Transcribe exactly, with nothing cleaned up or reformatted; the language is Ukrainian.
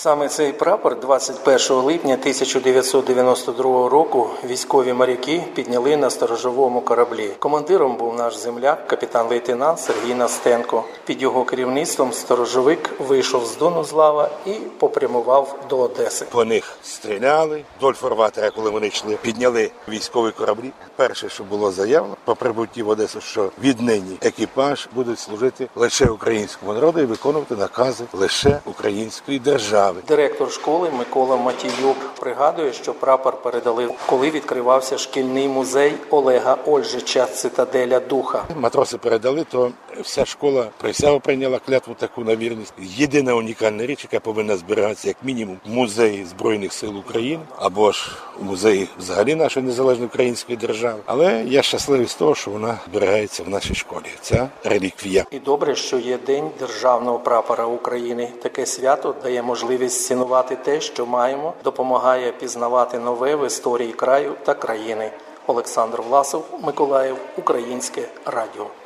Саме цей прапор двадцять першого липня тисяча дев'ятсот дев'яносто другого року військові моряки підняли на сторожовому кораблі. Командиром був наш земляк, капітан-лейтенант Сергій Настенко. Під його керівництвом сторожовик вийшов з Донузлава і попрямував до Одеси. По них стріляли, вдоль фарватера, коли вони йшли, підняли військові кораблі. Перше, що було заявлено по прибутті в Одесу, що віднині екіпаж буде служити лише українському народу і виконувати накази лише української держави. Директор школи Микола Матіюк пригадує, що прапор передали, коли відкривався шкільний музей Олега Ольжича «Цитаделя духа». Матроси передали, то вся школа присягу прийняла клятву таку на вірність. Єдина унікальна річ, яка повинна зберігатися як мінімум в музеї Збройних сил України або ж у музеї взагалі нашої незалежної української держави. Але я щасливий з того, що вона зберігається в нашій школі. Ця реліквія. І добре, що є День державного прапора України. Таке свято дає можливість цінувати те, що маємо, допомагає пізнавати нове в історії краю та країни. Олександр Власов, Миколаїв, Українське радіо.